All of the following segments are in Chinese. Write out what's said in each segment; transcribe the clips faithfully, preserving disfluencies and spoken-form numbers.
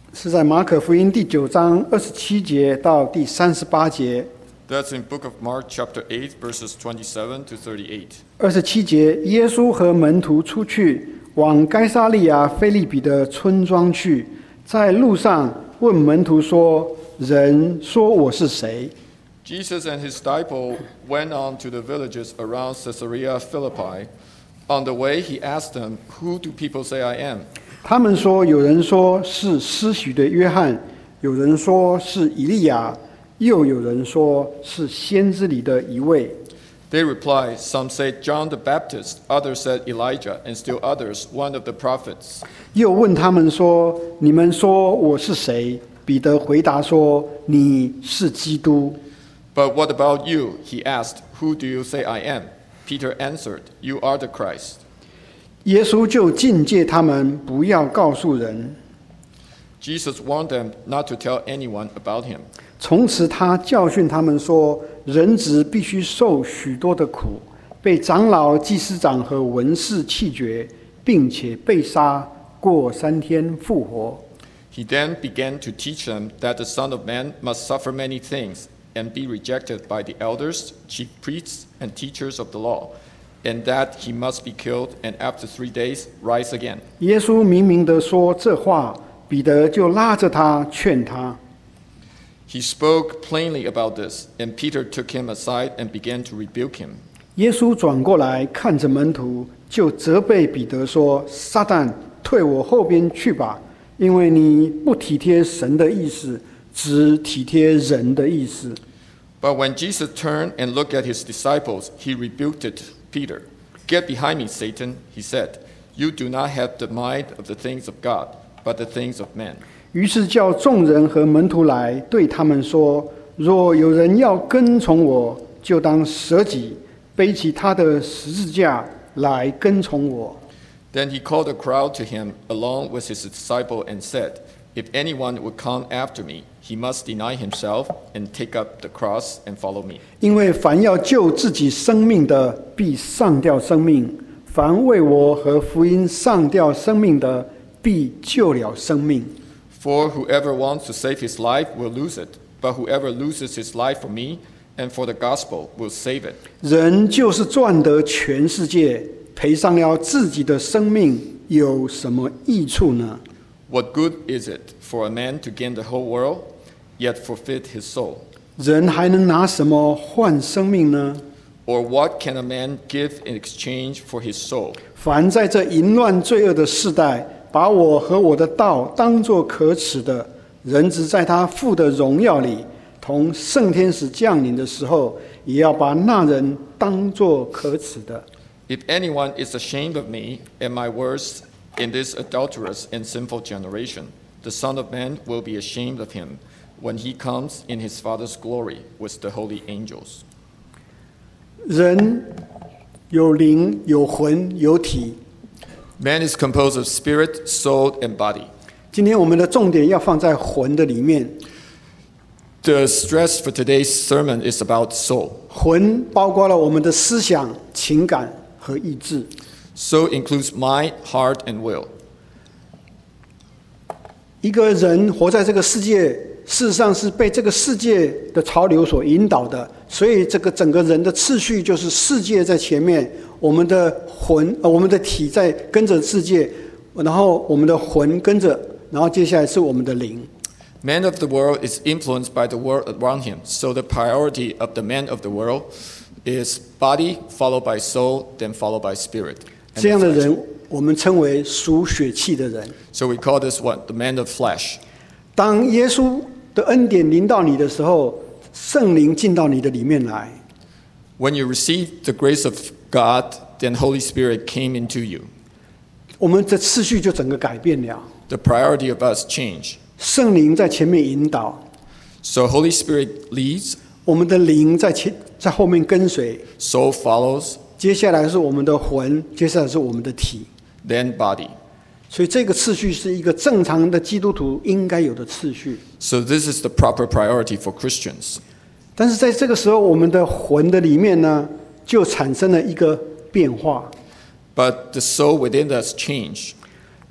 是在马可福音第九章二十七节到第三十八节。 That's in Book of Mark, chapter eight, verses twenty-seven to thirty-eight. 二十七节，耶稣和门徒出去，往该撒利亚腓立比的村庄去，在路上问门徒说：“人说我是谁？” Jesus and his disciples went on to the villages around Caesarea Philippi. On the way, he asked them, "Who do people say I am?" 他们说，有人说是施洗的约翰，有人说是以利亚，又有人说是先知里的一位。 They replied, "Some say John the Baptist, others said Elijah, and still others, one of the prophets." 又问他们说：“你们说我是谁？”彼得回答说：“你是基督。” But what about you? He asked, "Who do you say I am?" Peter answered, "You are the Christ." 耶稣就禁戒他们不要告诉人。 Jesus warned them not to tell anyone about him. 从此他教训他们说，人子必须受许多的苦，被长老、祭司长和文士弃绝，并且被杀，过三天复活。 He then began to teach them that the Son of Man must suffer many things and be rejected by the elders, chief priests, and teachers of the law, and that he must be killed and after three days rise again. 耶稣明明地说这话，彼得就拉着他劝他。 He spoke plainly about this, and Peter took him aside and began to rebuke him. 耶稣转过来看着门徒，就责备彼得说：“撒旦，退我后边去吧，因为你不体贴神的意思，只体贴人的意思。” But when Jesus turned and looked at his disciples, he rebuked Peter. "Get behind me, Satan," he said. "You do not have the mind of the things of God, but the things of men." 于是叫众人和门徒来，对他们说：“若有人要跟从我，就当舍己，背起他的十字架来跟从我。” Then he called the crowd to him along with his disciple and said, "If anyone would come after me, he must deny himself and take up the cross and follow me. 因为凡要救自己生命的，必丧掉生命；凡为我和福音丧掉生命的，必救了生命。” For whoever wants to save his life will lose it, but whoever loses his life for me and for the gospel will save it. 人就是赚得全世界，赔上了自己的生命，有什么益处呢？ What good is it for a man to gain the whole world, yet forfeit his soul? 人还能拿什么换生命呢？ Or what can a man give in exchange for his soul? 凡在这淫乱罪恶的世代，把我和我的道当作可耻的，人子在他父的荣耀里，同圣天使降临的时候，也要把那人当作可耻的。 If anyone is ashamed of me and my words in this adulterous and sinful generation, the Son of Man will be ashamed of him when he comes in his Father's glory with the holy angels. 人有灵、有魂、有体。 Man is composed of spirit, soul, and body. 今天我们的重点要放在魂的里面。 The stress for today's sermon is about soul. 魂包括了我们的思想、情感和意志。 Soul includes mind, heart, and will. 一个人活在这个世界，事实上是被这个世界的潮流所引导的，所以这个整个人的次序就是世界在前面，我们的魂、呃、我们的体在跟着世界，然后我们的魂跟着，然后接下来是我们的灵。 Man of the world is influenced by the world around him, so the priority of the man of the world is body, followed by soul, then followed by spirit. 这样的人，我们称为属血气的人。 So we call this what? The man of flesh. 当耶稣的恩典临到你的时候，圣灵进到你的里面来。 When you receive the grace of God, then Holy Spirit came into you. 我们的次序就整个改变了。 The priority of us change. 圣灵在前面引导， So Holy Spirit leads, 我们的灵在前在后面跟随。 soul follows, 接下来是我们的魂，接下来是我们的体。 then body. 所以这个次序是一个正常的基督徒应该有的次序。 So this is the proper priority for Christians. 但是在这个时候，我们的魂的里面呢，就产生了一个变化。 But the soul within us change.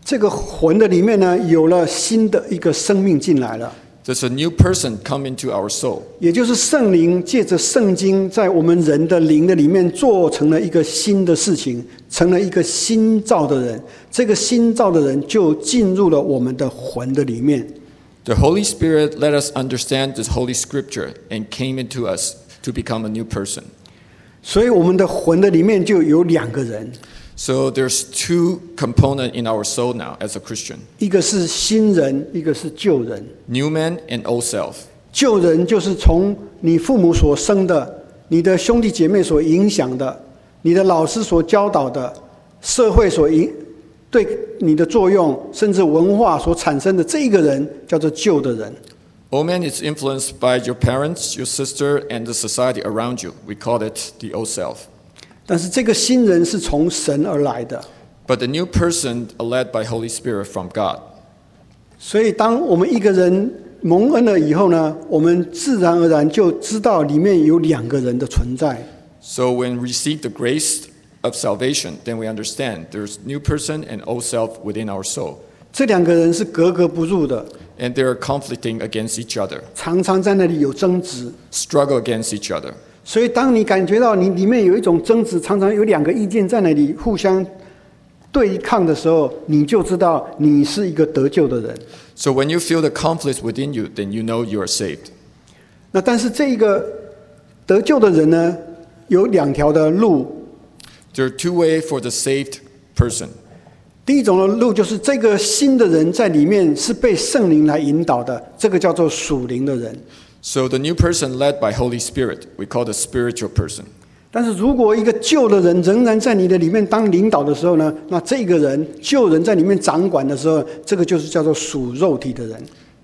这个魂的里面呢，有了新的一个生命进来了。 There's a new person come into our soul. 也就是圣灵借着圣经在我们人的灵的里面做成了一个新的事情，成了一个新造的人，这个新造的人就进入了我们的魂的里面。 The Holy Spirit let us understand this Holy Scripture and came into us to become a new person. 所以我们的魂的里面就有两个人， So there's two components in our soul now as a Christian. 一个是新人，一个是旧人。 New man and old self. 旧人就是从你父母所生的，你的兄弟姐妹所影响的，你的老师所教导的，社会所影对你的作用，甚至文化所产生的这一个人，叫做旧的人。 Old man is influenced by your parents, your sister, and the society around you. We call it the old self. 但是这个新人是从神而来的， But the new person are led by Holy Spirit from God. 所以当我们一个人蒙恩了以后呢，我们自然而然就知道里面有两个人的存在。 So when we receive the grace of salvation, then we understand there's new person and old self within our soul. 这两个人是格格不入的， And they are conflicting against each other, 常常在那里有争执。 struggle against each other. 所以当你感觉到你里面有一种争执，常常有两个意见在那里互相对抗的时候，你就知道你是一个得救的人。 So when you feel the conflict within you, then you know you are saved. 那但是这一个得救的人呢，有两条的路。 There are two ways for the saved person. 第一种的路就是这个新的人在里面是被圣灵来引导的，这个叫做属灵的人。 So the new person led by Holy Spirit, we call the spiritual person. 但是如果一个旧的人仍然在你的里面当领导的时候呢，那这个人旧人在里面掌管的时候，这个就是叫做属肉体的人。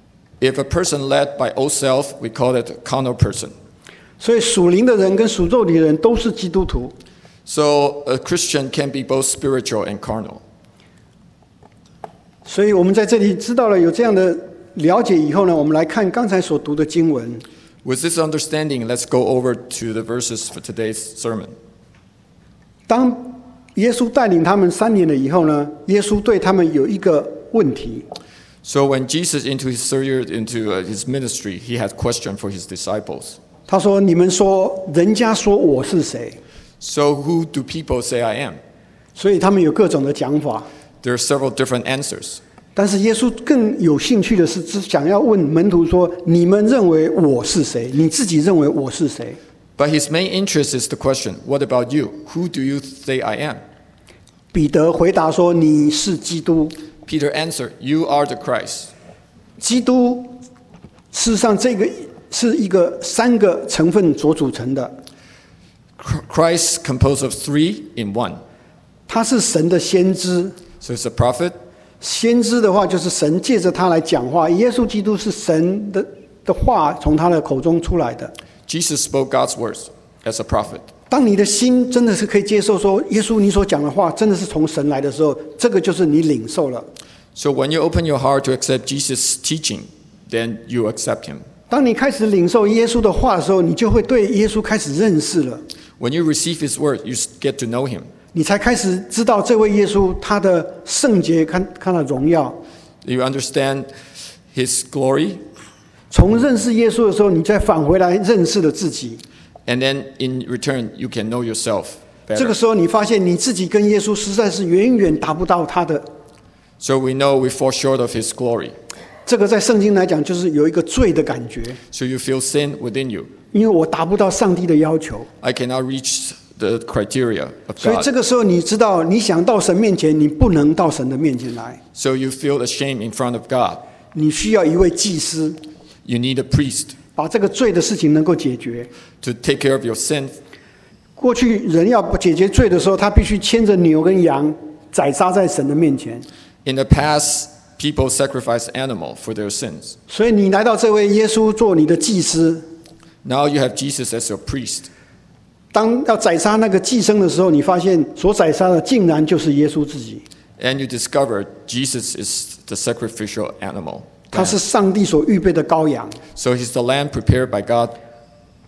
If a person led by old self, we call it a carnal person. 所以属灵的人跟属肉体的人都是基督徒。 So a Christian can be both spiritual and carnal. 所以我们在这里知道了有这样的了解以后呢，我们来看刚才所读的经文。 With this understanding, let's go over to the verses for today's sermon. 当耶稣带领他们三年了以后呢，耶稣对他们有一个问题。 So when Jesus into his third year into uh, his ministry, he had question for his disciples. 他说：“你们说，人家说我是谁？” So who do people say I am? 所以他们有各种的讲法。 There are several different answers. 但是耶稣更有兴趣的是，只想要问门徒说：“你们认为我是谁？你自己认为我是谁？” But his main interest is the question, what about you? Who do you say I am? 彼得回答说：“你是基督。” Peter answered, you are the Christ. 基督事实上这个是一个三个成分所组成的。 Christ composed of three in one. 他是神的先知。 So he's a prophet. 先知的话就是神借着他来讲话，耶稣基督是神的的话从他的口中出来的。 Jesus spoke God's words as a prophet. 当你的心真的是可以接受说耶稣你所讲的话真的是从神来的时候，这个就是你领受了。 So when you open your heart to accept Jesus' teaching, then you accept him. 当你开始领受耶稣的话的时候，你就会对耶稣开始认识了。 When you receive his word, you get to know him. 你才开始知道这位耶稣他的圣洁，看看他的荣耀。 You understand his glory. 从认识耶稣的时候，你再返回来认识了自己。 And then in return, you can know yourself 这个 better. 时候，你发现你自己跟耶稣实在是远远达不到他的。 So we know we fall short of his glory. 这个在圣经来讲，就是有一个罪的感觉， So you feel sin within you. 因为我达不到上帝的要求。 I cannot reach the criteria of 所以 God. 这个时候，你知道，你想到神面前，你不能到神的面前来， So you feel ashamed in front of God. 你需要一位祭司， You need a priest 把这个罪的事情能够解决。 to take care of your sin. 过去人要解决罪的时候，他必须牵着牛跟羊宰杀在神的面前。 In the past, people sacrificed animal for their sins. 所以你来到这位耶稣做你的祭司， Now you have Jesus as your priest. 当要宰杀那个寄生的时候，你发现所宰杀的竟然就是耶稣自己， And you discover Jesus is the sacrificial animal. 他是上帝所预备的羔羊。 So he's the lamb prepared by God.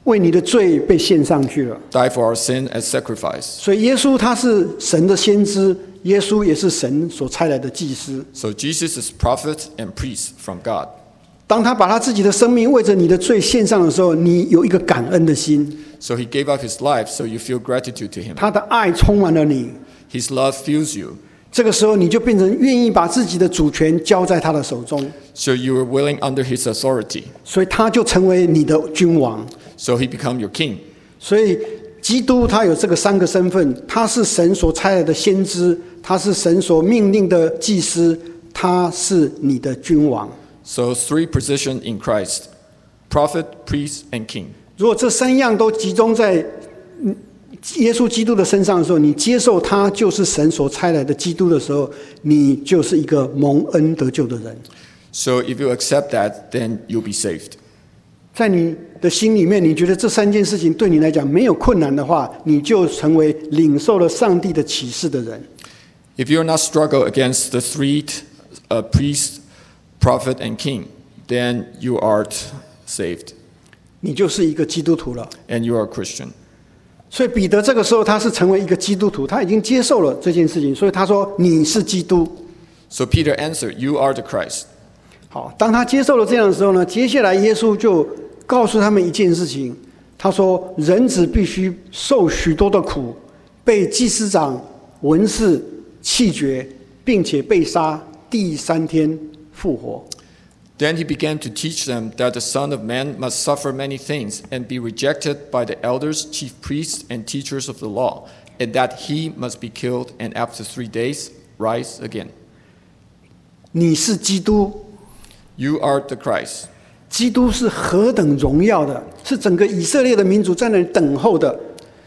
为你的罪被献上去了。 died for our sin as sacrifice. 所以耶稣他是神的先知，耶稣也是神所差来的祭司。 So Jesus is prophet and priest from God. 当他把他自己的生命为着你的罪献上的时候，你有一个感恩的心， So he gave up his life, so you feel gratitude to him. 他的爱充满了你。 His love fills you. 这个时候你就变成愿意把自己的主权交在他的手中， So you are willing under his authority. 所以他就成为你的君王。 So he become your king. 所以基督他有这个三个身份，他是神所差来的先知，他是神所命令的祭司，他是你的君王。 So three positions in Christ: prophet, priest, and king. 如果这三样都集中在嗯耶稣基督的身上的时候，你接受他就是神所差来的基督的时候，你就是一个蒙恩得救的人。 So if you accept that, then you'll be saved. 在你的心里面，你觉得这三件事情对你来讲没有困难的话，你就成为领受了上帝的启示的人。 If you're not struggle against the three uh, priest, prophet, and king, then you are saved, 你就是一个基督徒了。 and you are a Christian. 所以彼得这个时候他是成为一个基督徒，他已经接受了这件事情，所以他说你是基督。 So Peter answered, "You are the Christ." 好，当他接受了这样的时候呢，接下来耶稣就告诉他们一件事情，他说人子必须受许多的苦，被祭司长、文士弃绝，并且被杀，第三天复活。 Then he began to teach them that the Son of Man must suffer many things and be rejected by the elders, chief priests, and teachers of the law, and that he must be killed and after three days rise again. 你是基督， You are the Christ. 基督是何等荣耀的，是整个以色列的民族在那里等候的。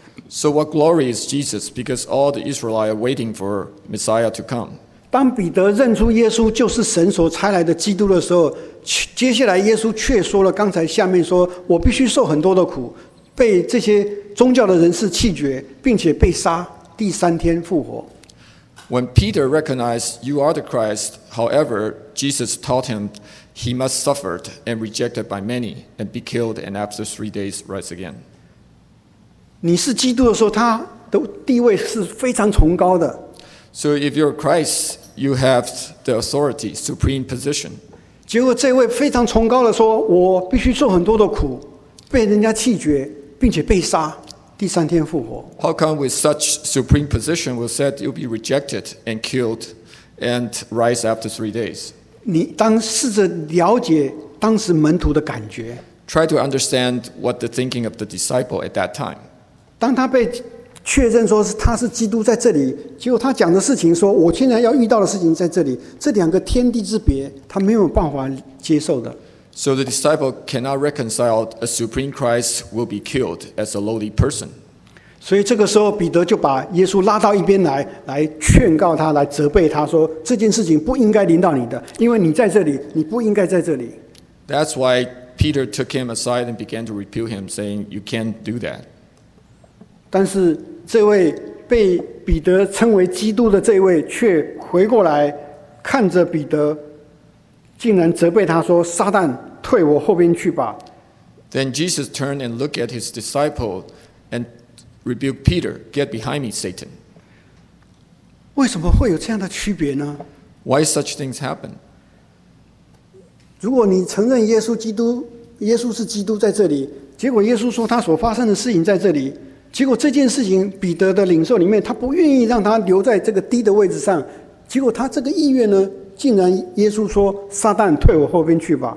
So what glory is Jesus? Because all the Israelites are waiting for Messiah to come. 当彼得认出耶稣就是神所差来的基督的时候，接下来耶稣却说了刚才下面说，我必须受很多的苦，被这些宗教的人士弃绝，并且被杀，第三天复活。 When Peter recognized you are the Christ, however, Jesus taught him he must suffer and rejected by many and be killed and after three days rise again. 你是基督的时候，他的地位是非常崇高的。 So if you're Christ, you have the authority, supreme position. 结果这位非常崇高的说，我必须受很多的苦，被人家弃绝，并且被杀，第三天复活。 How come with such supreme position was said you'll be rejected and killed and rise after three days? 你当试着了解当时门徒的感觉， Try to understand what the thinking of the disciple at that time. 当他被确认说是他是基督在这里，结果他讲的事情说，我现在要遇到的事情在这里，这两个天地之别，他没有办法接受的。 So the disciple cannot reconcile a supreme Christ will be killed as a lowly person. 所以这个时候，彼得就把耶稣拉到一边来，来劝告他，来责备他说，这件事情不应该临到你的，因为你在这里，你不应该在这里。 That's why Peter took him aside and began to rebuke him, saying, "You can't do that." 但是这位被彼得称为基督的这位，却回过来看着彼得，竟然责备他说：“撒旦，退我后边去吧！” Then Jesus turned and looked at his disciple and rebuked Peter, "Get behind me, Satan." 为什么会有这样的区别呢？ Why such things happen? 如果你承认耶稣基督，耶稣是基督在这里，结果耶稣说他所发生的事情在这里，结果这件事情彼得的领受里面，他不愿意让他留在这个低的位置上，结果他这个意愿呢，竟然耶稣说：“撒旦，退我后边去吧。”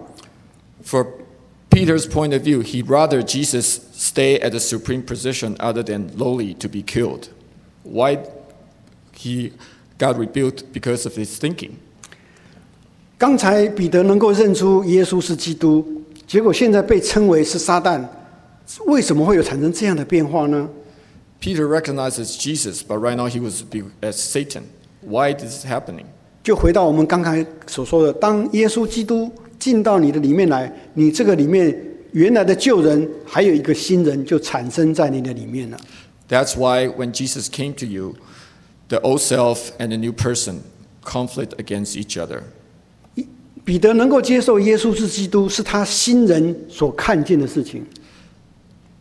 For Peter's point of view, he'd rather Jesus stay at a supreme position other than lowly to be killed. Why he got rebuked? Because of his thinking. 刚才彼得能够认出耶稣是基督，结果现在被称为是撒旦，为什么会有产生这样的变化呢？ Peter recognizes Jesus, but right now he was as Satan. Why is this happening? 就回到我们刚才所说的，当耶稣基督进到你的里面来，你这个里面原来的旧人，还有一个新人就产生在你的里面了。 That's why when Jesus came to you, the old self and the new person conflict against each other. 彼得能够接受耶稣是基督，是他新人所看见的事情。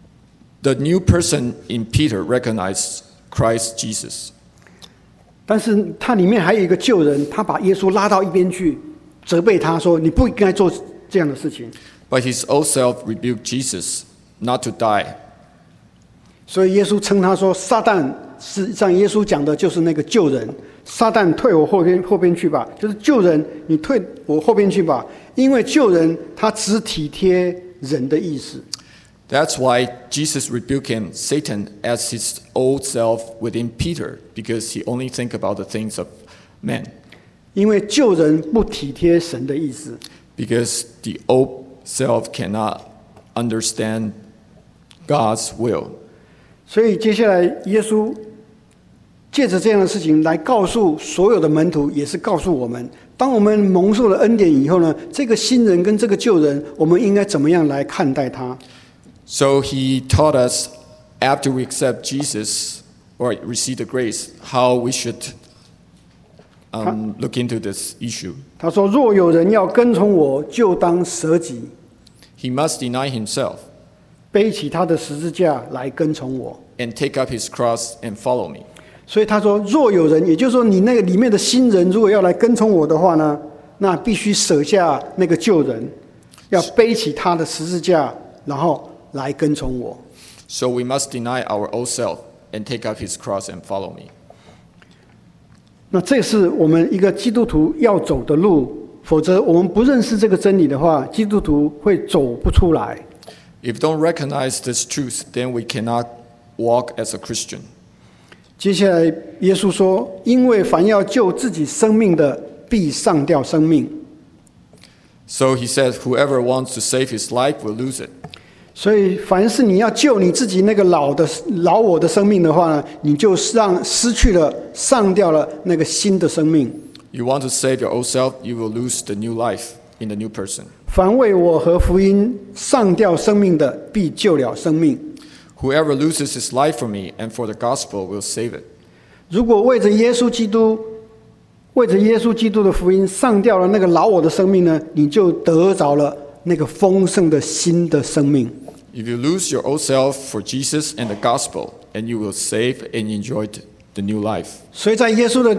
The new person in Peter recognized Christ Jesus. 但是他里面还有一个旧人，他把耶稣拉到一边去，责备他说：“你不应该做这样的事情。” But his old self rebuked Jesus not to die. 所以耶稣称他说：“撒旦。”实际上，耶稣讲的就是那个旧人。撒旦退我后边后边去吧，就是旧人，你退我后边去吧，因为旧人他只体贴人的意思。 That's why Jesus rebuked him, Satan, as his old self within Peter, because he only think about the things of men. 因为旧人不体贴神的意思。 Because the old self cannot understand God's will. 所以接下来耶稣借着这样的事情来告诉所有的门徒，也是告诉我们，当我们蒙受了恩典以后呢，这个新人跟这个旧人，我们应该怎么样来看待他。 So he taught us, after we accept Jesus or receive the grace, how we should um, look into this issue. 他说：“若有人要跟从我，就当舍己。” He must deny himself. 背起他的十字架来跟从我。 And take up his cross and follow me. 所以他说：“若有人，也就是说，你那个里面的新人，如果要来跟从我的话呢，那必须舍下那个旧人，要背起他的十字架，然后来跟从我。” So we must deny our old self and take up his cross and follow me. 那这是我们一个基督徒要走的路，否则我们不认识这个真理的话，基督徒会走不出来。 If we don't recognize this truth, then we cannot walk as a Christian. 接下来耶稣说：“因为凡要救自己生命的，必丧掉生命。” So he said, whoever wants to save his life will lose it. 所以凡是你要救你自己那个老的老我的生命的话呢，你就让失去了丧掉了那个新的生命。 You want to save your old self, you will lose the new life in the new person. 凡为我和福音丧掉生命的，必救了生命。 Whoever loses his life for me and for the gospel will save it. 如果为着耶稣基督，为着耶稣基督的福音丧掉了那个老我的生命呢，你就得着了那个丰盛的新的生命。 If you lose your old self for Jesus and the gospel, and you will save and enjoy the new life. 所以在耶稣的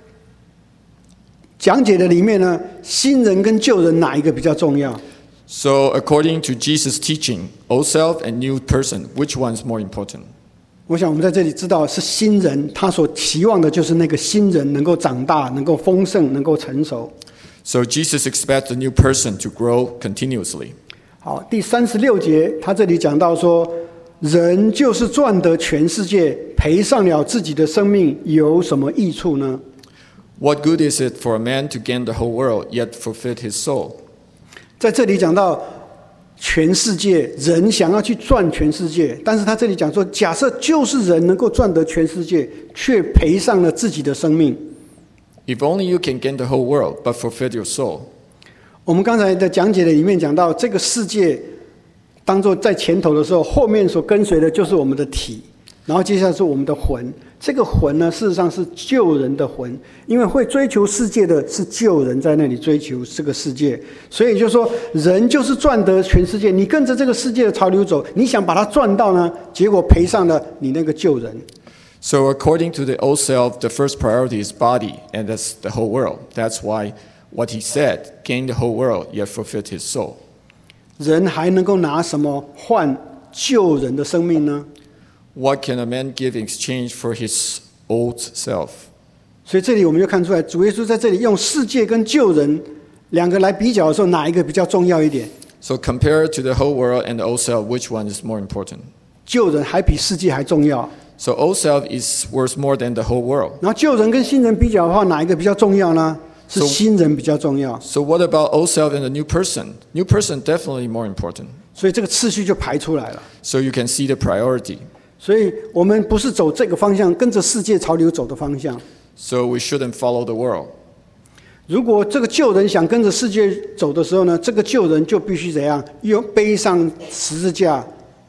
讲解的里面呢，新人跟旧人哪一个比较重要？ So according to Jesus' teaching, old self and new person, which one is more important? 我想我们在这里知道是新人，他所期望的就是那个新人能够长大，能够丰盛，能够成熟。 So Jesus expects the new person to grow continuously. 好，第三十六节，他这里讲到说，人就是赚得全世界，赔上了自己的生命，有什么益处呢？ What good is it for a man to gain the whole world, yet forfeit his soul? 在这里讲到全世界，人想要去赚全世界，但是他这里讲说，假设就是人能够赚得全世界，却赔上了自己的生命。 If only you can gain the whole world, but forfeit your soul. 我们刚才的讲解的里面讲到，这个世界当作在前头的时候，后面所跟随的就是我们的体，然后接下来是我们的魂。这个魂呢，事实上是救人的魂，因为会追求世界的是救人，在那里追求这个世界，所以就说人就是赚得全世界。你跟着这个世界的潮流走，你想把它赚到呢，结果赔上了你那个救人。 So according to the old self, the first priority is body, and that's the whole world. That's why what he said, gain the whole world, yet forfeit his soul. 人还能够拿什么换救人的生命呢？ What can a man give in exchange for his old self? 所以这里我们就看出来，主耶稣在这里用世界跟救人两个来比较的时候，哪一个比较重要一点？ So compared to the whole world and the old self, which one is more important? 救人还比世界还重要。 So old self is worth more than the whole world. 然后救人跟新人比较的话，哪一个比较重要呢？是 So- 新人比较重要。 So what about old self and the new person? New person definitely more important. 所以这个次序就排出来了。 So you can see the priority. 所以我们不是走这个方向，跟着世界潮流走的方向。 So we shouldn't follow the world. 如果这个救人想跟着世界走的时候呢，这个救人就必须怎样？用背上十字架。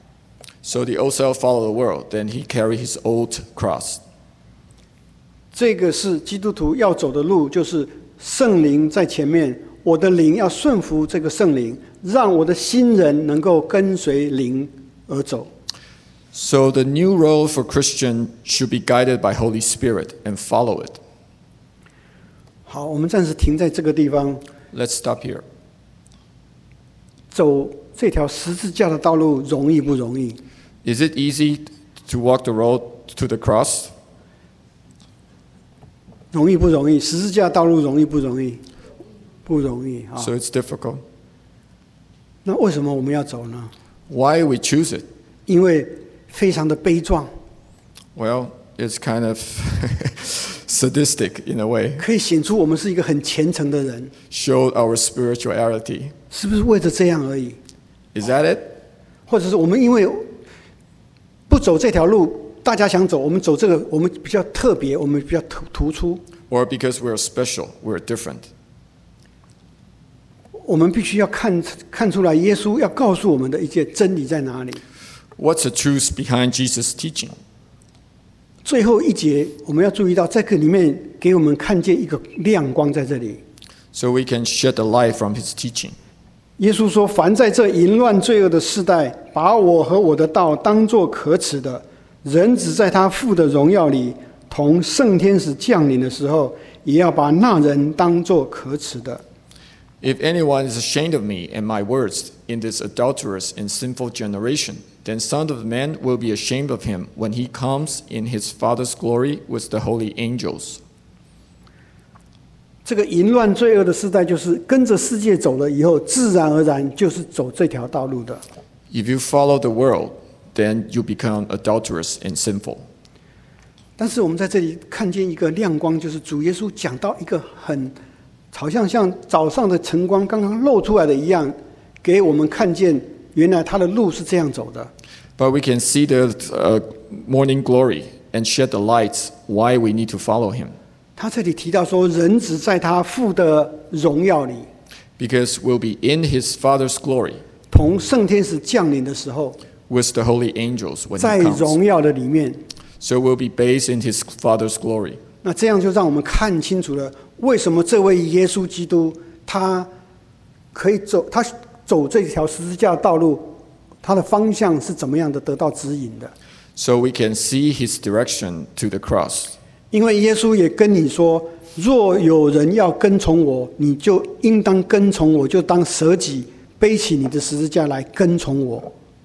So the old self follow the world, then he carry his old cross. 这个是基督徒要走的路，就是圣灵在前面，我的灵要顺服这个圣灵，让我的新人能够跟随灵而走。 So the new role for Christian should be guided by Holy Spirit and follow it. 好，我们暂时停在这个地方。 Let's stop here. 走这条十字架的道路容易不容易？ Is it easy to walk the road to the cross? 容易不容易？十字架道路容易不容易？不容易啊！ So it's difficult. 那为什么我们要走呢？ Why we choose it? 因为非常的悲壮， Well, it's kind of sadistic in a way. 可以显出我们是一个很虔诚的人， Show our spirituality. 是不是为着这样而已？ Is that it? 或者是我们因为不走这条路，大家想走，我们走这个，我们比较特别，我们比较突突出， Or because we're special, we're different? 我们必须要看看出来，耶稣要告诉我们的一切真理在哪里。 What's the truth behind Jesus' teaching? 最后一节，我们要注意到，这个里面给我们看见一个亮光在这里。 So we can shed the light from his teaching. 耶稣说：“凡在这淫乱罪恶的世代，把我和我的道当作可耻的，人子在他父的荣耀里，同圣天使降临的时候，也要把那人当作可耻的。” If anyone is ashamed of me and my words in this adulterous and sinful generation, then Son of Man will be ashamed of him when he comes in his Father's glory with the holy angels. 这个淫乱罪恶的世代，就是跟着世界走了以后，自然而然就是走这条道路的。 If you follow the world, then you become adulterous and sinful. 但是我们在这里看见一个亮光，就是主耶稣讲到一个很好像像早上的晨光刚刚露出来的一样，给我们看见原来他的路是这样走的。 But we can see the uh, morning glory and shed the lights why we need to follow him. 他这里提到说，人子在他父的荣耀里， Because we'll be in his Father's glory 同圣天使降临的时候， with the holy angels when 在 he comes. 荣耀的里面， So we'll be based in his Father's glory. 那这样就让我们看清楚了，为什么这位耶稣基督他可以走，他走这条十字架的道路，他的方向是怎么样的得到指引的？ So we can see his direction to the cross. 因为耶稣也跟你说，若有人要跟从我，你就应当跟从我，就当舍己，背起你的十字架来跟从我。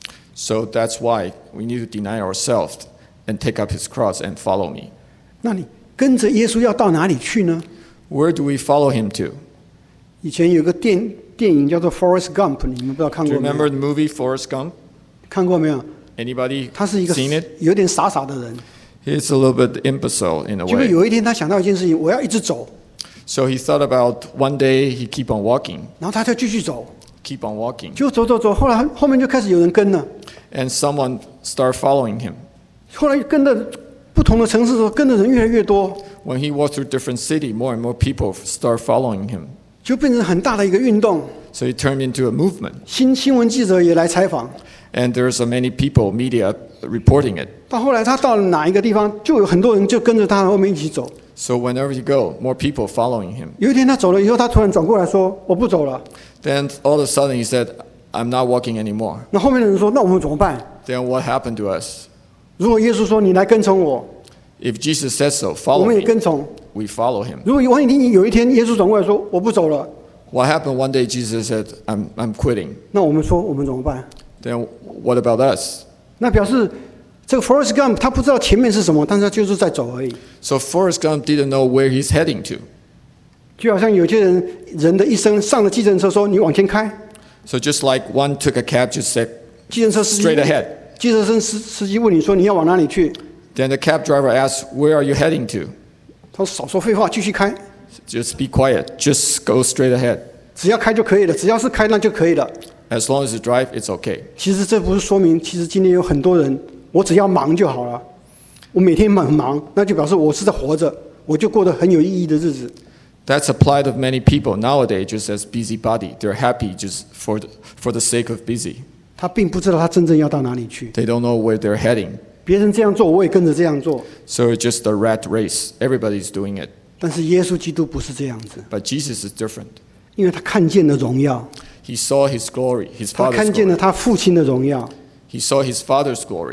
So that's why we need to deny ourselves and take up his cross and follow me. 那你跟着耶稣要到哪里去呢？ Where do we follow him to? 以前有个电电影叫做《Forrest Gump》，你们不知道看 Do 过 you 没有？ remember the movie Forrest Gump? 看过没有？ Anybody 他是一个 seen it? 有点傻傻的人， He's a little bit imbecile in a 结果 way. 有一天他想到一件事情，我要一直走， So he thought about one day he keep on walking, 然后他就继续走， keep on walking. 就走走走，后来后面就开始有人跟了， And someone start following him. 后来跟的不同的城市的时候，跟的人越来越多， When he walked through different city, more and more people start following him. 就变成很大的一个运动。 So it turned into a movement. 新新闻记者也来采访， And there's so many people, media, reporting it. 到后来他到了哪一个地方，就有很多人就跟着他后面一起走。 So whenever you go, more people following him. 有一天他走了以后，他突然转过来说：“我不走了。 Then all of a sudden he said, I'm not walking anymore. ” 那后面的人说：“那我们怎么办？ Then what happened to us? 如果耶稣说你来跟从我， If Jesus says so, 我 follow 们也 me. 跟从； We follow him. 如果有一天有一天耶稣转过来说我不走了， What happened one day Jesus said, I'm, I'm quitting. 那我们说我们怎么办？ Then what about us? 那表示这个 Forrest Gump 他不知道前面是什么，但是他就是在走而已。 So Forrest Gump didn't know where he's heading to. 就好像有些人人的一生上了计程车说你往前开， So just like one took a cab, just said 计程车司机 straight ahead. 计程车司司机问你说你要往哪里去， Then the cab driver asks, where are you heading to? 他说少说废话，继续开， Just be quiet. Just go straight ahead. 只要开就可以了，只要是开那就可以了。 As long as you drive, it's okay. 其实这不是说明，其实今天有很多人，我只要忙就好了，我每天很忙，那就表示我是在活着，我就过得很有意义的日子。 That's applied of many people nowadays just as busybody. They're happy just for the, for the sake of busy. 他并不知道他真正要到哪里去。 They don't know where they're heading. 别人这样做，我也跟着这样做。 So it's just a rat race. Everybody's doing it. 但是耶稣基督不是这样子， But Jesus is different. 因为他看见了荣耀， He saw his glory, his 他 Father's 看见了 glory. 他父亲的荣耀， He saw his Father's glory. 他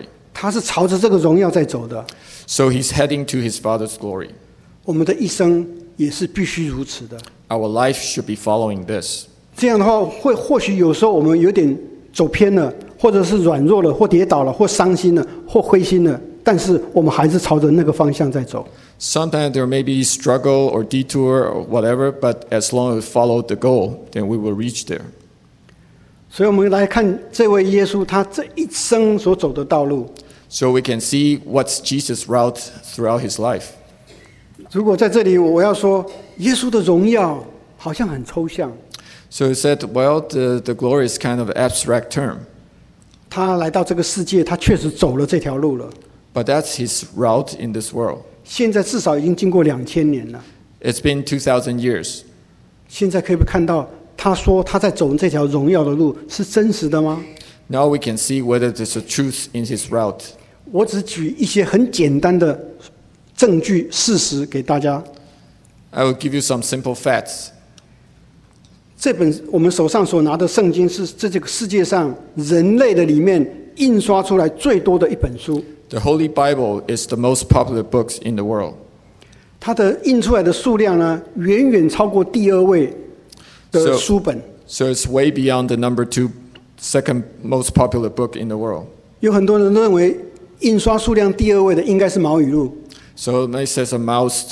他是朝着这个荣耀在走的。 So he's heading to his Father's glory. 我们的一生也是必须如此的。 Our life should be following this. 这样的话，会或许有时候我们有点走偏了，或者是软弱了，或跌倒了，或伤心了，或灰心了，但是我们还是朝着那个方向在走。 Sometimes there may be struggle or detour or whatever, but as long as we follow the goal, then we will reach there. 所以我们来看这位耶稣他这一生所走的道路。 So we can see what's Jesus' route throughout his life. 如果在这里我要说耶稣的荣耀好像很抽象， So he said, well, the, the glory is kind of an abstract term. 他来到这个世界，他确实走了这条路了。 But that's his route in this world. 现在至少已经经过两千年了。 It's been two thousand years. 现在可以看到，他说他在走这条荣耀的路是真实的吗？ Now we can see whether there's a truth in his route. 我只举一些很简单的证据、事实给大家。 I will give you some simple facts. 这本我们手上所拿的圣经是这这个世界上人类的里面印刷出来最多的一本书。 The Holy Bible is the most popular books in the world. 它的印出来的数量呢，远远超过第二位的 So- 书本。 So it's way beyond the number two, second most popular book in the world. 有很多人认为印刷数量第二位的应该是毛语录， So it says a mouse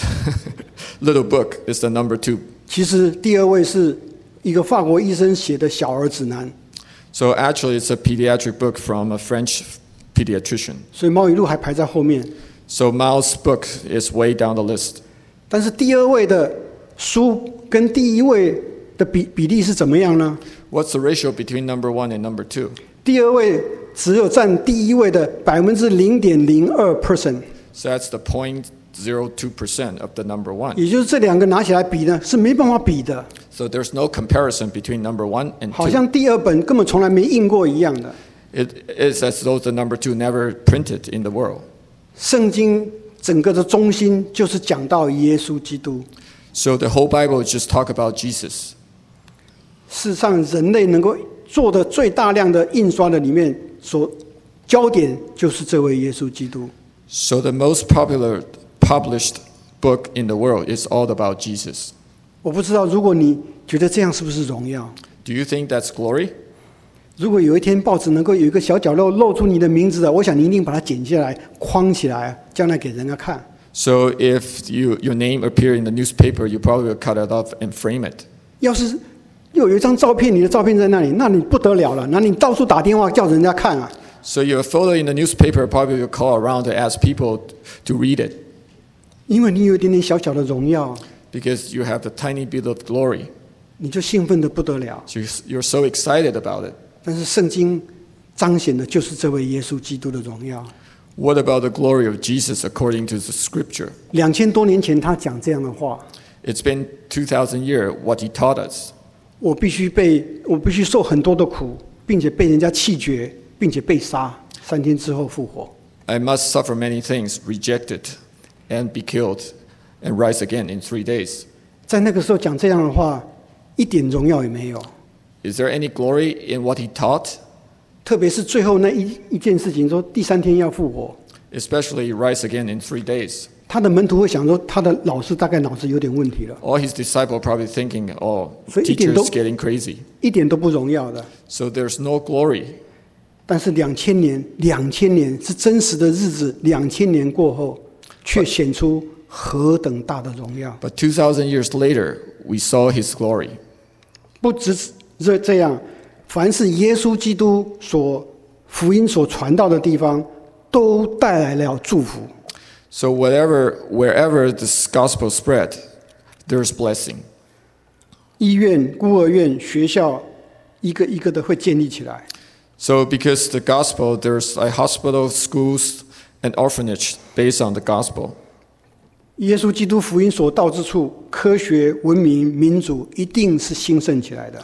little book is the number two. 其实第二位是一个法国医生写的小儿指南， So actually it's a pediatric book from a French pediatrician. 所以毛语录还排在后面。 So Mao's book is way down the list. 但是第二位的书跟第一位的比比例是怎么样呢？ What's the ratio between number one and number two? 第二位只有占第一位的百分之零点零二 percent， So that's the zero point zero two percent of the number one. 也就是这两个拿起来比呢是没办法比的， So there's no comparison between number one and 好 two. 像第二本根本从来没印过一样的。 It is as though the number two never printed in the world. 圣经整个的中心就是讲到耶稣基督。 So the whole Bible just talk about Jesus. 事实上，人类能够做的最大量的印刷的里面，所焦点就是这位耶稣基督。 So the most popular published book in the world is all about Jesus. 我不知道，如果你觉得这样是不是荣耀？ Do you think that's glory? 如果有一天报纸能够有一个小角落露出你的名字的，我想你一定把它剪下来、框起来，将来给人家看。 So if you, your name appear in the newspaper, you probably will cut it off and frame it. 要是又有一张照片，你的照片在那里，那你不得了了，那你到处打电话叫人家看啊。 So your photo in the newspaper probably will call around to ask people to read it 因为你有一点点小小的荣耀， because you have a tiny bit of glory. 你就兴奋的不得了。 So you're- you're so excited about it. 但是圣经彰显的就是这位耶稣基督的荣耀。 What about the glory of Jesus according to the scripture? 两千多年前他讲这样的话， It's been two thousand years what he taught us. 我必须被我必须受很多的苦，并且被人家弃绝，并且被杀，三天之后复活。 I must suffer many things, rejected, and be killed, and rise again in three days. 在那个时候讲这样的话，一点荣耀也没有。 Is there any glory in what he taught? 特别是最后那一一件事情，说第三天要复活， Especially rise again in three days. 他的门徒会想说，他的老师大概脑子有点问题了， All his disciples probably thinking, oh, 所以一点 teacher 都 is getting crazy. 一点都不荣耀的。 So there's no glory. 但是两千年，两千年是真实的日子，两千年过后，却显出何等大的荣耀。 But two thousand years later, we saw his glory. 不只是这这样，凡是耶稣基督所福音所传到的地方，都带来了祝福。 So whatever, wherever this gospel spread, there's blessing. 医院、孤儿院、学校，一个一个的会建立起来。 So because the gospel, there's like hospitals, schools, and orphanage based on the gospel. 耶稣基督福音所到之处，科学、文明、民主一定是兴盛起来的。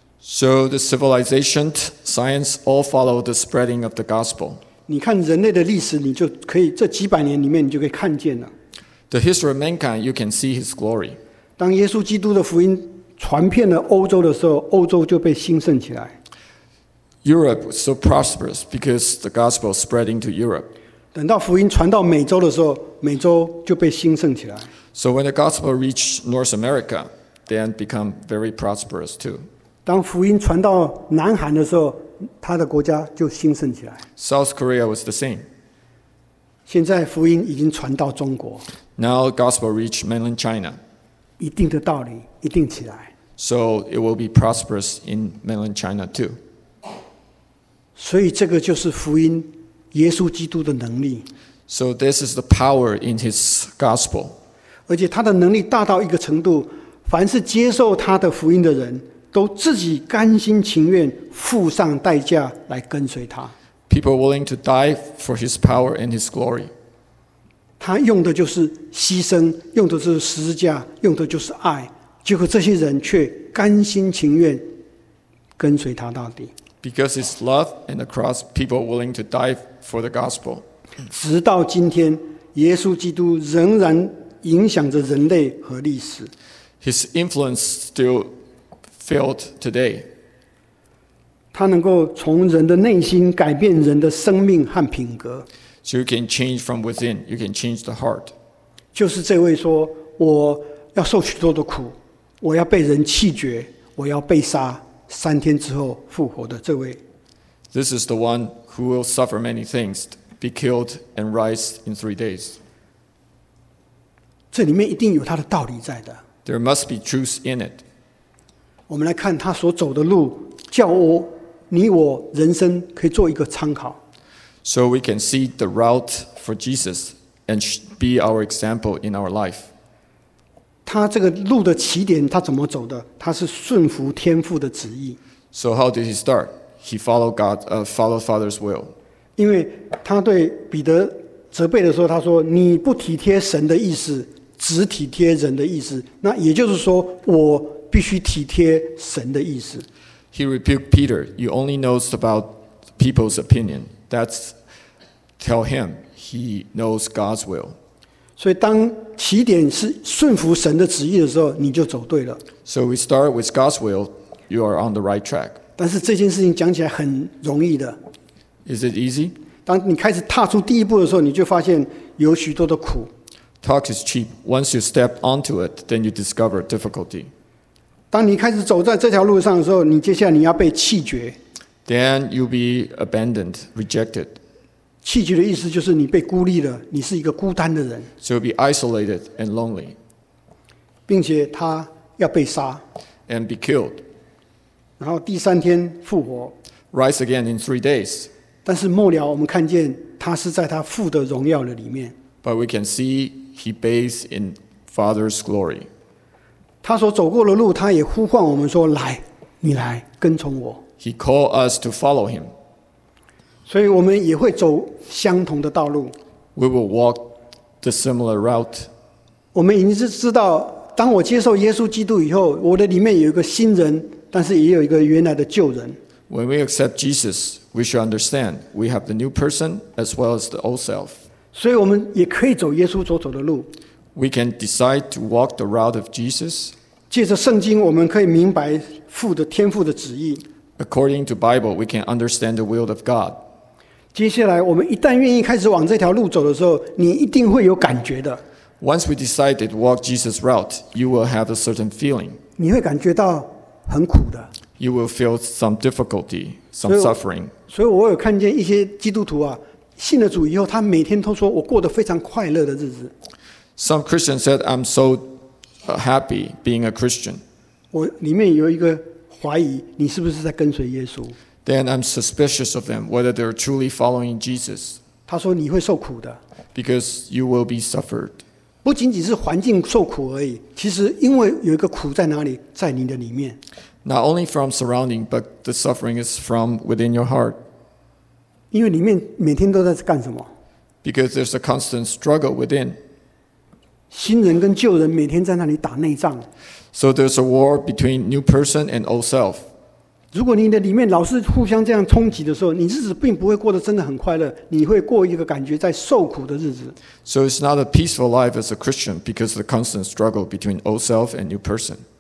So the civilization, science, all follow the spreading of the gospel. 你看人类的历史，你就可以这几百年里面，你就可以看见了。 The history of mankind, you can see his glory. 当耶稣基督的福音传遍了欧洲的时候，欧洲就被兴盛起来。 Europe was so prosperous because the gospel spreading to Europe. 等到福音传到美洲的时候，美洲就被兴盛起来。 So when the gospel reached North America, then become very prosperous too. 当福音传到南韩的时候，他的国家就兴盛起来。 South Korea was the same. 现在福音已经传到中国， Now gospel reached mainland China. 一定的道理一定起来。 So it will be prosperous in mainland China too. 所以这个就是福音，耶稣基督的能力， So this is the power in his gospel. 而且他的能力大到一个程度，凡是接受他的福音的人，都自己甘心情愿付上代价来跟随他。 People willing to die for his power and his glory. 他用的就是牺牲，用的就是十字架，用的就是爱。结果这些人却甘心情愿跟随他到底， Because his love and the cross, people willing to die for the gospel. 直到今天，耶稣基督仍然影响着人类和历史。 His influence still felt today. 他能够从人的内心改变人的生命和品格。 So you can change from within. You can change the heart. 就是这位说：“我要受许多的苦，我要被人弃绝，我要被杀，三天之后复活的这位。” This is the one who will suffer many things, be killed and rise in three days. 这里面一定有他的道理在的。 There must be truth in it. 我们来看他所走的路，叫我、你我人生可以做一个参考。 So we can see the route for Jesus and be our example in our life. 他这个路的起点，他怎么走的？他是顺服天父的旨意， So how did he start? He followed God, uh, followed Father's will. 因为他对彼得责备的时候，他说：“你不体贴神的意思，只体贴人的意思。”那也就是说，我必须体贴神的意思。 He rebuked Peter. You only knows about people's opinion. That's tell him he knows God's will. 所以，当起点是顺服神的旨意的时候，你就走对了。 So we start with God's will. You are on the right track. 但是这件事情讲起来很容易的。 Is it easy? 当你开始踏出第一步的时候，你就发现有许多的苦。 Talk is cheap. Once you step onto it, then you discover difficulty. 当你开始走在这条路上的时候，你接下来你要被弃绝。 Then you'll be abandoned, rejected. 弃绝的意思就是你被孤立了，你是一个孤单的人， So you'll be isolated and lonely 并且他要被杀， and be killed. 然后第三天复活。 Rise again in three days. 但是末了，我们看见他是在他父的荣耀的里面， But we can see he bathes in Father's glory. 他所走过的路，他也呼唤我们说：“来，你来跟从我。” He called us to follow him. 所以我们也会走相同的道路。 We will walk the similar route. 我们已经是知道，当我接受耶稣基督以后，我的里面有一个新人，但是也有一个原来的旧人。 When we accept Jesus, we should understand we have the new person as well as the old self. 所以我们也可以走耶稣所走的路。 We can decide to walk the route of Jesus. 借着圣经，我们可以明白父的天父的旨意。 According to Bible, we can understand the will of God. 接下来，我们一旦愿意开始往这条路走的时候，你一定会有感觉的。 Once we decide to walk Jesus' route, you will have a certain feeling. 你会感觉到很苦的。 You will feel some difficulty, some 所以我- suffering. 所以我有看见一些基督徒啊，信了主以后，他每天都说我过得非常快乐的日子。 Some Christians said, I'm so uh, happy being a Christian. 我里面有一个怀疑，你是不是在跟随耶稣？ Then I'm suspicious of them, whether they're truly following Jesus, 他说你会受苦的， because you will be suffered. 不仅仅是环境受苦而已，其实因为有一个苦在哪里，在你的里面。 Not only from surrounding, but the suffering is from within your heart, 因为里面每天都在干什么？ because there's a constant struggle within. 新人跟旧人每天在那里打内仗。 So there's a war between new person and old self. 如果你的里面老是互相这样冲击的时候，你日子并不会过得真的很快乐，你会过一个感觉在受苦的日子。 So it's not a peaceful life as a Christian because of the constant struggle between old self and new person.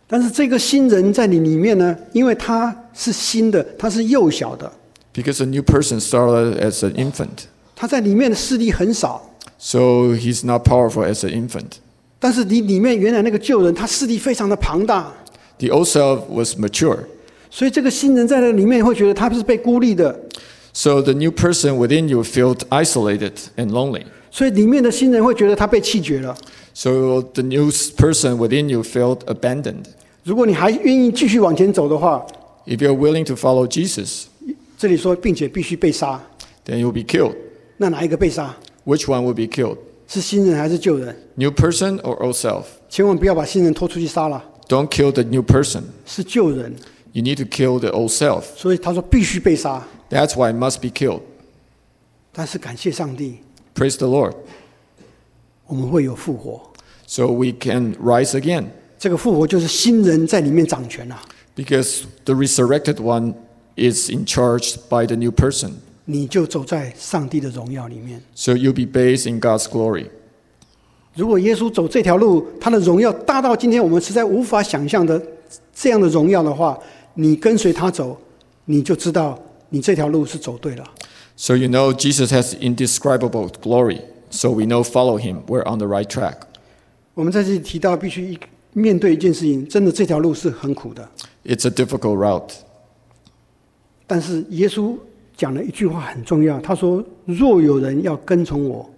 但是这个新人在你里面呢，因为他是新的，他是幼小的， Because a new person started as an infant. 他在里面的势力很少。 So he's not powerful as an infant. 但是你里面原来那个旧人，他势力非常的庞大， The old self was mature. 所以这个新人在那里面会觉得他是被孤立的， So the new person within you felt isolated and lonely. 所以里面的新人会觉得他被弃绝了。 So the new person within you felt abandoned. 如果你还愿意继续往前走的话， If you're willing to follow Jesus, 这里说并且必须被杀， then you'll be killed. 那哪一个被杀？ Which one will be killed? 是新人还是旧人？ New person or old self? 千万不要把新人拖出去杀了， Don't kill the new person. 是旧人。 You need to kill the old self. 所以他说必须被杀。 That's why it must be killed. 但是感谢上帝， Praise the Lord. 我们会有复活。 So we can rise again. 这个复活就是新人在里面掌权了、啊， Because the resurrected one is in charge by the new person. 你就走在上帝的荣耀里面。 So you'll be based in God's glory. 如果耶稣走这条路，他的荣耀大到今天我们实在无法想象的这样的荣耀的话，你跟随他走，你就知道你这条路是走对了。 So you know Jesus has indescribable glory. So we know follow him. We're on the right track. 我们在这里提到，必须面对一件事情，真的这条路是很苦的。 It's a difficult route. 但是耶稣讲了一句话很重要，他说：“若有人要跟从我，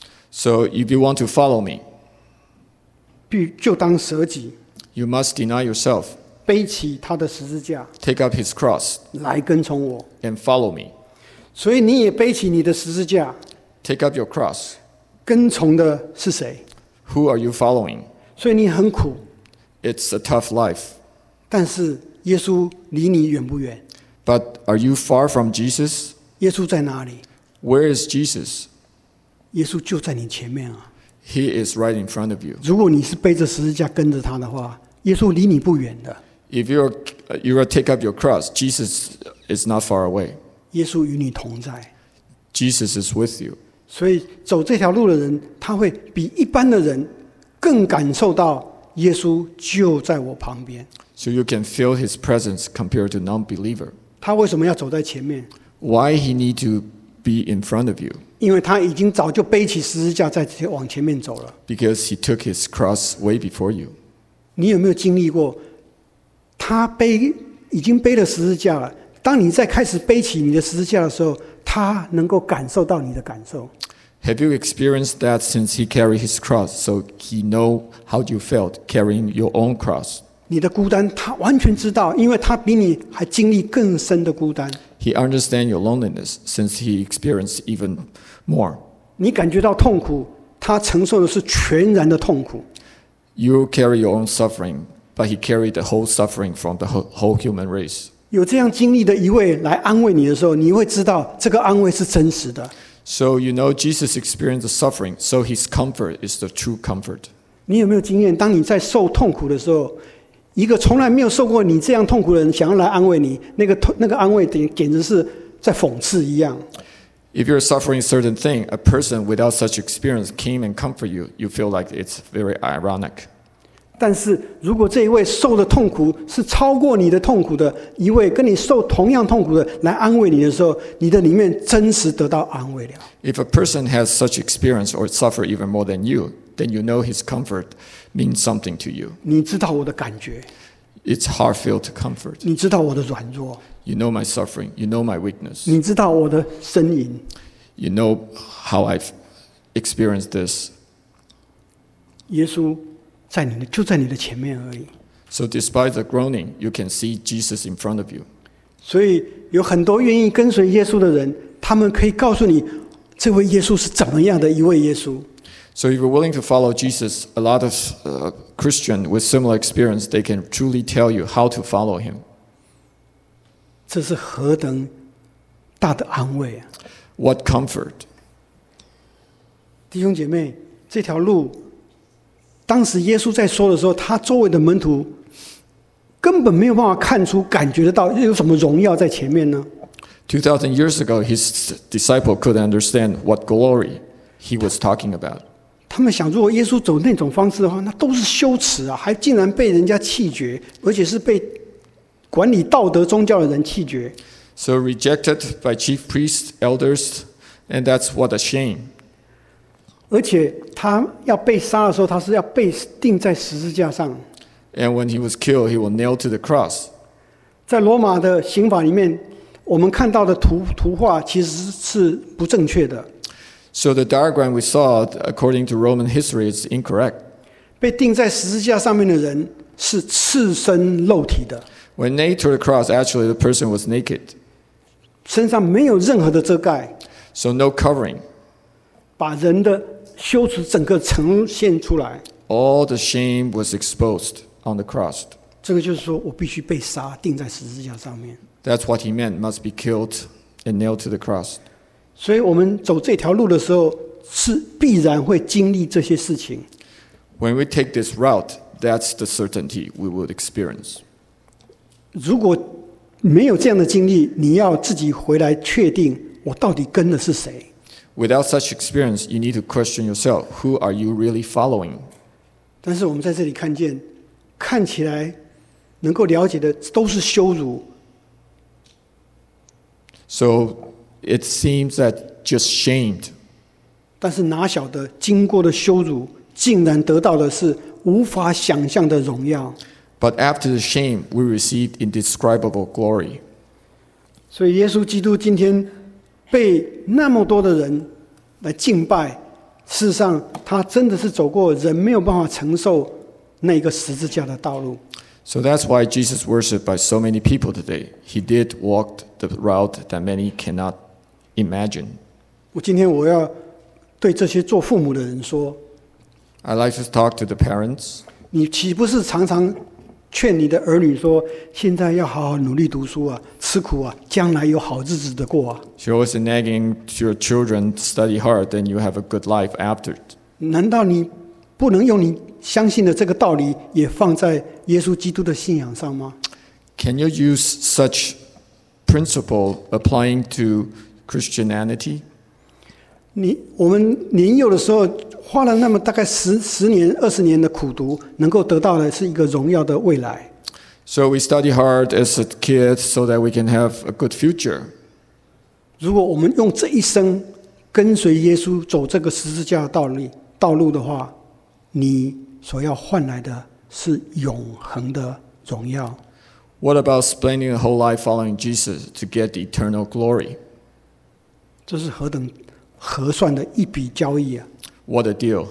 So if you want to follow me, 必就当舍己， you must deny yourself, 背起他的十字架 take up his cross, 来跟从我。 and follow me. 所以你也背起你的十字架， Take up your cross. 跟从的是谁？ Who are you following? 所以你很苦， It's a tough life. 但是耶稣离你远不远？ But are you far from Jesus? 耶稣在哪里？ Where is Jesus? 耶稣就在你前面啊！ He is right in front of you. 如果你是背着十字架跟着他的话，耶稣离你不远的。 If you're you're take up your cross, Jesus is not far away. 耶稣与你同在， Jesus is with you. 所以走这条路的人，他会比一般的人更感受到耶稣就在我旁边。 So you can feel his presence compared to non-believer. 他为什么要走在前面？ Why he need to be in front of you? 因为他已经早就背起十字架，在往前面走了。 Because he took his cross way before you. 你有没有经历过？他背已经背了十字架了。当你在开始背起你的十字架的时候，他能够感受到你的感受。 Have you experienced that since he carried his cross, so he know how you felt carrying your own cross? 你的孤单，他完全知道，因为他比你还经历更深的孤单。 He understands your loneliness since he experienced even more. 你感觉到痛苦，他承受的是全然的痛苦。 You carry your own suffering, but he carried the whole suffering from the whole whole human race. 有这样经历的一位来安慰你的时候，你会知道这个安慰是真实的。 So you know Jesus experienced the suffering, so his comfort is the true comfort. 你有没有经验？当你在受痛苦的时候，一个从来没有受过你这样痛苦的人想要来安慰你，那个痛那个安慰简简直是在讽刺一样。 If you're suffering a certain thing, a person without such experience came and comfort you, you feel like it's very ironic. 但是如果这一位受的痛苦是超过你的痛苦的一位，跟你受同样痛苦的来安慰你的时候，你的里面真实得到安慰了。 If a person has such experience or suffer even more than you, then you know his comfort means something to you. 你知道我的感觉， It's heartfelt comfort. 你知道我的软弱， You know my suffering. You know my weakness. 你知道我的呻吟。 You know how I've experienced this. 耶稣在你的就在你的前面而已。 So despite the groaning, you can see Jesus in front of you. 所以有很多愿意跟随耶稣的人，他们可以告诉你，这位耶稣是怎么样的一位耶稣。 So if you're willing to follow Jesus, a lot of uh, Christians with similar experience, they can truly tell you how to follow him. 这是何等大的安慰啊！ What comfort. 弟兄姐妹，这条路，当时耶稣在说的时候，他周围的门徒根本没有办法看出、感觉得到有什么荣耀在前面呢？ two thousand years ago, his disciple couldn't understand what glory he was talking about. 他们想，如果耶稣走那种方式的话，那都是羞耻啊！还竟然被人家弃绝，而且是被管理道德宗教的人弃绝。 So rejected by chief priests, elders, and that's what a shame. 而且他要被杀的时候，他是要被钉在十字架上。 And when he was killed, he was nailed to the cross. 在罗马的刑法里面，我们看到的图图画其实是不正确的。 So the diagram we saw, according to Roman history, is incorrect. 被钉在十字架上面的人是赤身露体的。 When nailed to the cross, actually the person was naked. 身上没有任何的遮盖。 So no covering. 把人的羞耻整个呈现出来。 All the shame was exposed on the cross. 这个就是说我必须被杀，钉在十字架上面。 That's what he meant, must be killed and nailed to the cross. 所以我们走这条路的时候，是必然会经历这些事情。 When we take this route, that's the certainty we would experience. 如果没有这样的经历，你要自己回来确定我到底跟的是谁。 Without such experience, you need to question yourself. Who are you really following? 但是我们在这里看见，看起来能够了解的都是羞辱。 So it seems that just shamed. 但是哪晓得经过的羞辱，竟然得到的是无法想象的荣耀。 But after the shame, we received indescribable glory. 所以耶稣基督今天被那么多的人来敬拜，事实上他真的是走过人没有办法承受那个十字架的道路。 So that's why Jesus worshipped by so many people today. He did walk the route that many cannot imagine. 我今天我要对这些做父母的人说， I like to talk to the parents. 你岂不是常常劝你的儿女说，现在要好好努力读书啊，吃苦啊，将来有好日子的过啊？ You're always nagging to your children to study hard, then you have a good life after. 难道你不能用你相信的这个道理，也放在耶稣基督的信仰上吗？ Can you use such principle applying to Christianity? 你我们年幼的时候花了那么大概十十年、二十年的苦读，能够得到的是一个荣耀的未来。 So we study hard as a kid so that we can have a good future. 如果我们用这一生跟随耶稣走这个十字架的道路道路的话，你所要换来的是永恒的荣耀。 What about spending a whole life following Jesus to get the eternal glory? 这是何等合算的一笔交易啊！ What a deal.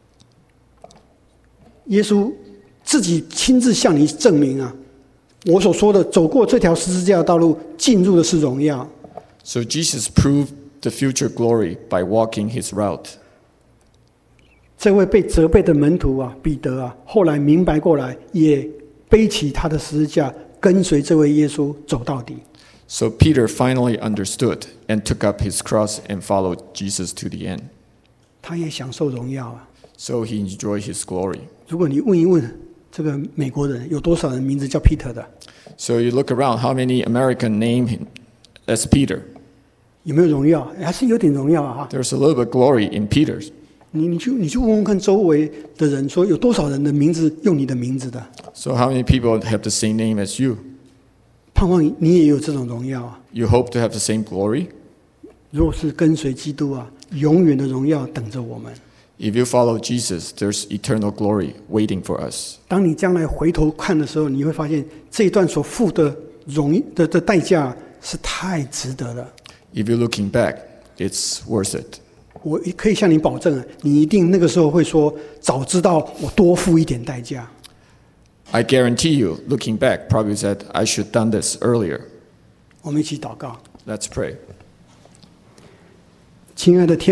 耶稣自己亲自向你证明啊，我所说的走过这条十字架的道路，进入的是荣耀。 So Jesus proved the future glory by walking his route. 这位被责备的门徒啊，彼得啊，后来明白过来，也背起他的十字架，跟随这位耶稣走到底。 So Peter finally understood and took up his cross and followed Jesus to the end. 他也享受荣耀啊。 So he enjoyed his glory. 如果你问一问这个美国人，有多少人名字叫 Peter 的？ So you look around, how many Americans name him as Peter? 有没有荣耀？还是有点荣耀啊！哈， There's a little bit glory in Peter. 你你去你去问问看周围的人，说有多少人的名字用你的名字的？ So how many people have the same name as you? 盼望你也有这种荣耀啊！ You hope to have the same glory? 如果是跟随基督啊，永远的荣耀等着我们。 If you follow Jesus, there's eternal glory waiting for us. 当你将来回头看的时候，你会发现这一段所付的荣的的代价是太值得了。 If you're looking back, it's worth it. 我可以向你保证，你一定那个时候会说：早知道我多付一点代价。 I guarantee you, looking back, probably said, I should have done this earlier. 我们一起祷告， Let's pray. 亲爱的天。